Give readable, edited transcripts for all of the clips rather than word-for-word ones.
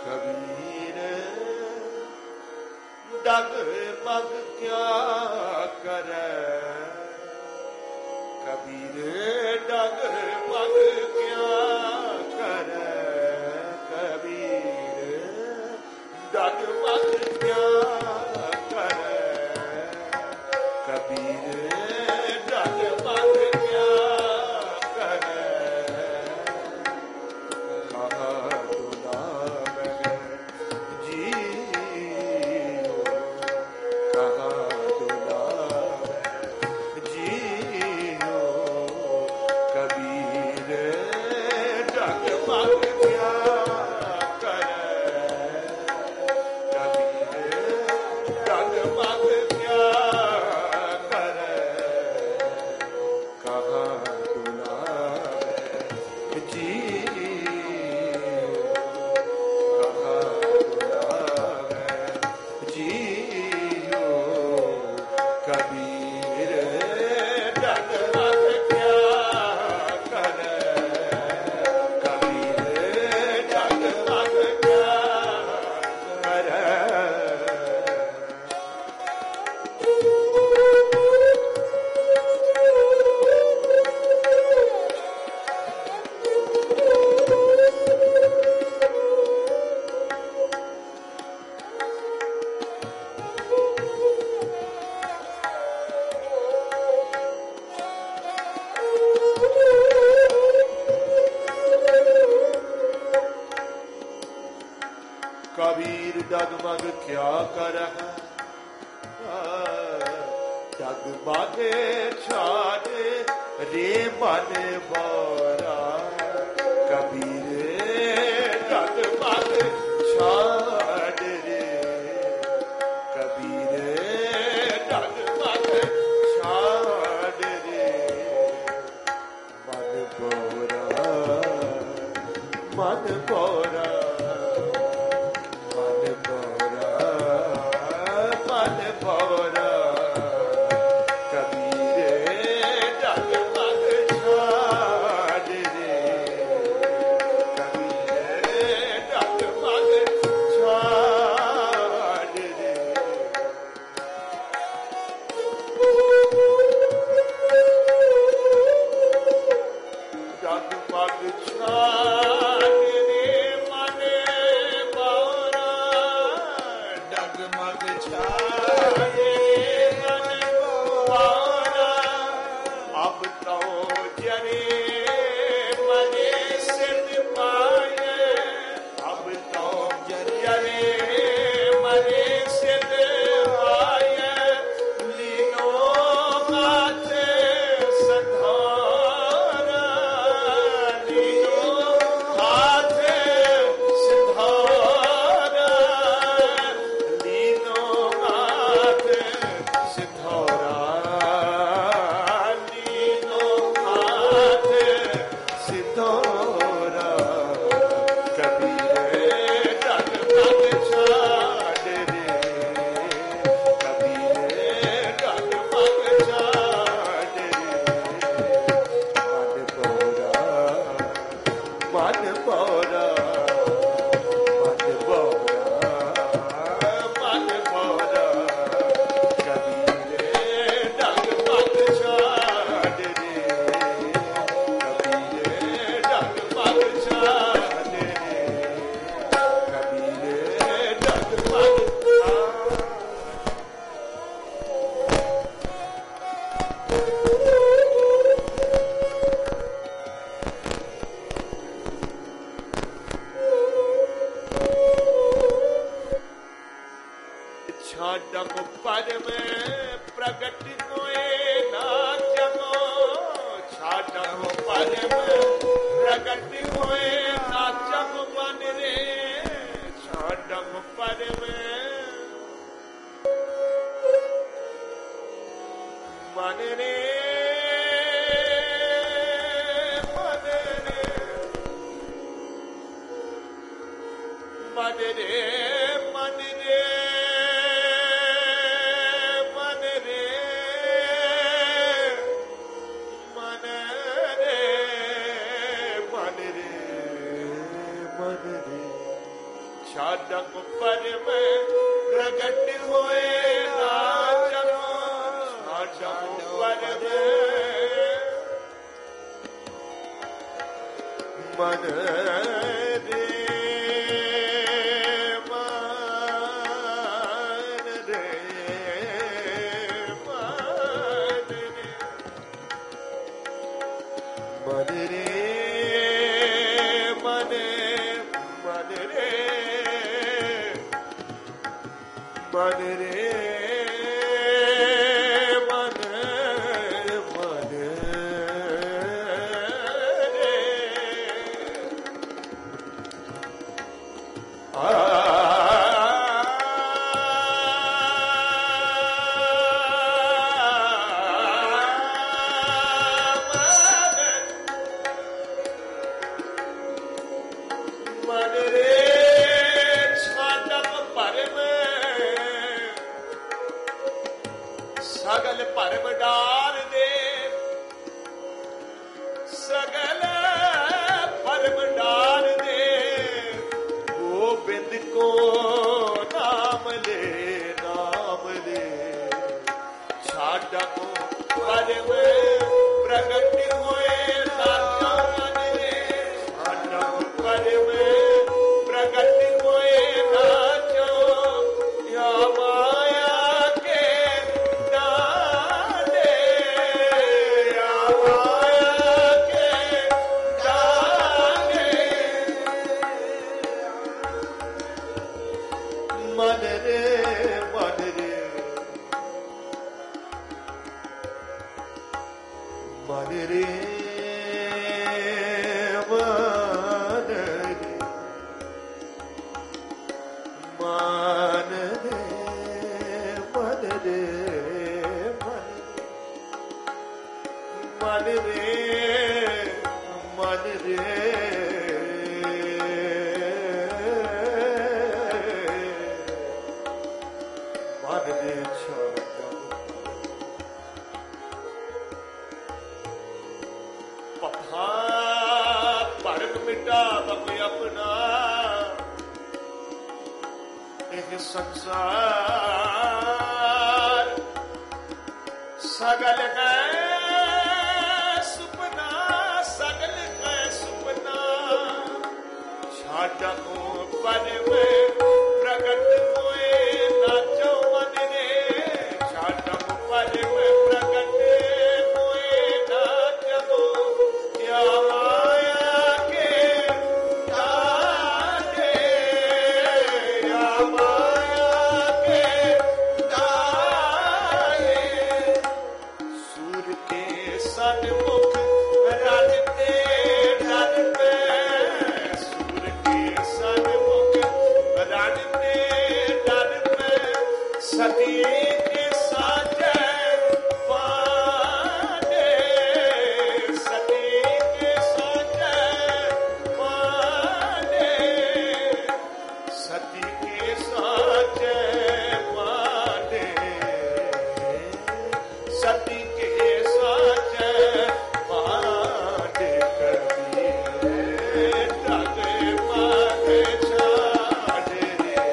कबीर डग मग क्या करे, कबीर डग मग क्या करे, कबीर डग मग क्या करे, कबीर डग मग क्या करे। कहा दुलावे जियो, कहा दुलावे जियो, कबीर डग मग क्या करे, कबीर डग मग क्या करे। कहा दुलावे जियो, कहा दुलावे जियो, कबीर डग मग क्या करे, कबीर डग मग क्या करे। कबीर डगमग क्या करह, डगमग छाड़ रे मन बोरा, कबीर डगमग छाड़ रे, कबीर डगमग छाड़ रे, मन बोरा, मन बोरा, मन बोरा, मन बोरा, कबीर डगमग छाड़ रे, कबीर डगमग छाड़ रे। डगमग छाड़ रे मन बोरा, डगमग छाए मन बोरा, अब तो जरे मरे सिद्ध पाए, अब तो जरे मरे सिद्ध आए, लीनो माथे संधारा, लीनो हाथे सिधारा, लीनो हाथे सिधारा, लीनो हाथे सिधारा, कबीर डगमग छाड़ रे, कबीर डगमग छाड़ रे, मन बोरा, मन बोरा, मन बोरा, मन बोरा, कबीर डगमग छाड़ रे, कबीर डगमग छाड़ रे, कबीर डगमग छाडम पर में प्रगट होए नाचमो, छाडम पर में प्रगट होए नाचम मन रे, छाडम पर में मन रे, मन रे, मन रे, मन रे, मन रे, मन रे, मन रे, मन रे, ਛਾਡਕ ਪਰਮ ਪ੍ਰਗਟ ਹੋਏ ਨਾਚਨ ਛਾਡਕ ਪਰਮ ਮਨ ਰੇ ਮਨ ਰੇ ਮਨ ਰੇ ਮਨ ਰੇ ਮਨ ਰੇ ਸਗਲ ਭਰਮ ਡਾਰ ਦੇ ਸਗਲ ਭਰਮ ਡਾਰ ਦੇ ਗੋਬਿੰਦ ਕੋ ਨਾਮ ਲੈ ਛਾਡਾ ਕੋ ਭਰਮ ਪ੍ਰਗਟ ਹੋਏ ਨਾਚੋ ਮਨ ਰੇ ਛਾਡਾ ਕੋ ਭਰਮ ਪ੍ਰਗਟ ਹੋਏ ਨਾਚੋ ਯਾ ਮਾਇਆ ਮਨ ਰੇ ਮਨ ਰੇ ਮਨ ਰੇ ਮਨ ਰੇ ਮਨ ਰੇ ਮਨ ਰੇ ਮਨ ਰੇ ਆਪਣਾ ਇਹ ਸੰਸਾਰ ਸਗਲ ਹੈ ਸੁਪਨਾ ਸਗਲ ਹੈ ਸੁਪਨਾ ਛਾਡਾ ਕੋ ਪਰਮ ਪ੍ਰਗਟ ਹੋਏ ਨਾਚੋ ਮਨ ਰੇ ਛਾਡਾ ਕੋ ਪਰਮ ਪ੍ਰਗਟ ਹੋਏ ਨਾਚੋ ਕਿਆ ਸਤੀ ਕੇ ਸਾਜੈ ਪਾਡੇ ਸਤੀ ਕੇ ਸਾਜੈ ਪਾਡੇ ਸਤੀ ਕੇ ਸਾਜੈ ਪਾਡੇ ਸਤੀ ਕੇ ਸਾਜੈ ਪਾਡੇ ਕਬੀਰ ਢਾਗੇ ਮਾਗੇ ਛਾੜੇ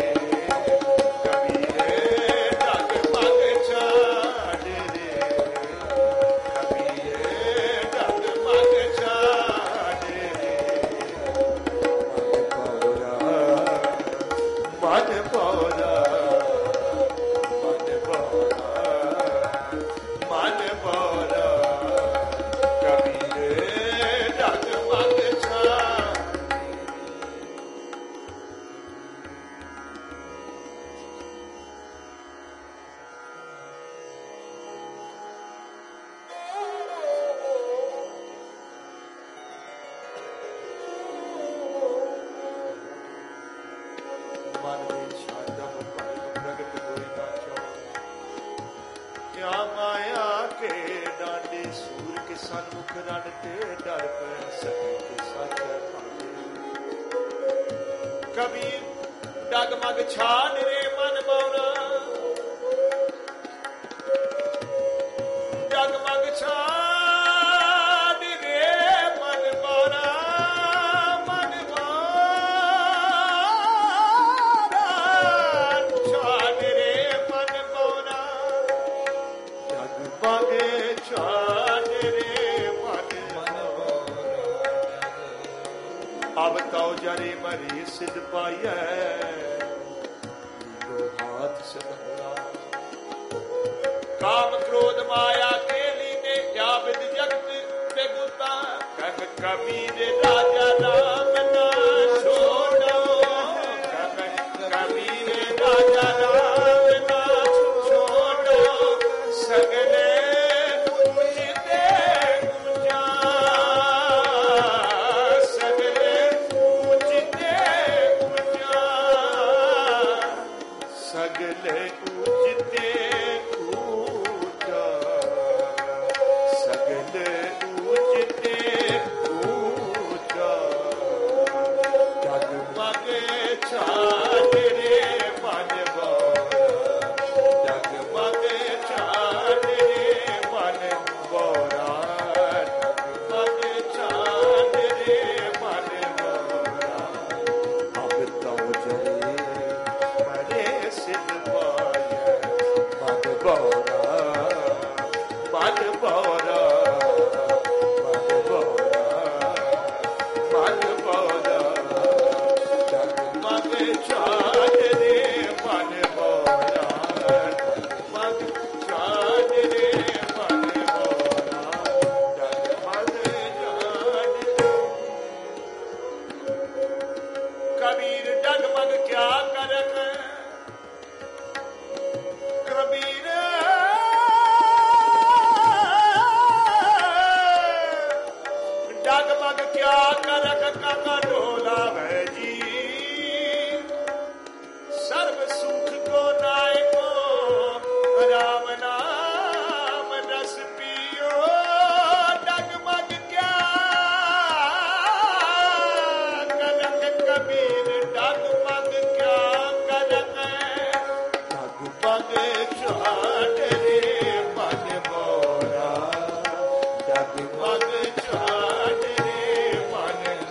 ਸਨਮੁਖ ਰਨ ਤੇ ਡਰ ਪੈ ਸਕੇ ਤੇ ਸੱਚ ਭਾਗੇ ਕਬੀਰ ਡਗਮਗ ਛਾੜ ਰੇ ਮਨ ਮੌਨਾ ਡਗਮਗ ਛਾੜ ਰੇ ਮਨ ਮੌਨਾ ਮਨ ਮੌਨਾ ਅਬ ਤਉ ਜਰੇ ਮਰੀ ਸਿਧ ਪਾਈਐ ਲੀਲੋ ਹਾਥ ਸਧਾਇਆ ਕਾਮ ਕ੍ਰੋਧ ਮਾਇਆ ਕੇ ਲੀਨੇ ਜਾ ਵਿਦ ਜਗਤ ਬੇਗੁਤਾ ਕਹਿ ਕਬੀਰ ਰਾਜਾ ਨਾਮ ਨਾ ਛੋੜੋ ਕਹਿ ਕਬੀਰ ਰਾਜਾ ਨਾਮ ਨਾ ਛੋੜੋ ਸਗਲੇ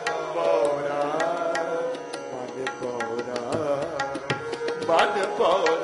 ਬਨ ਬੋਰਾ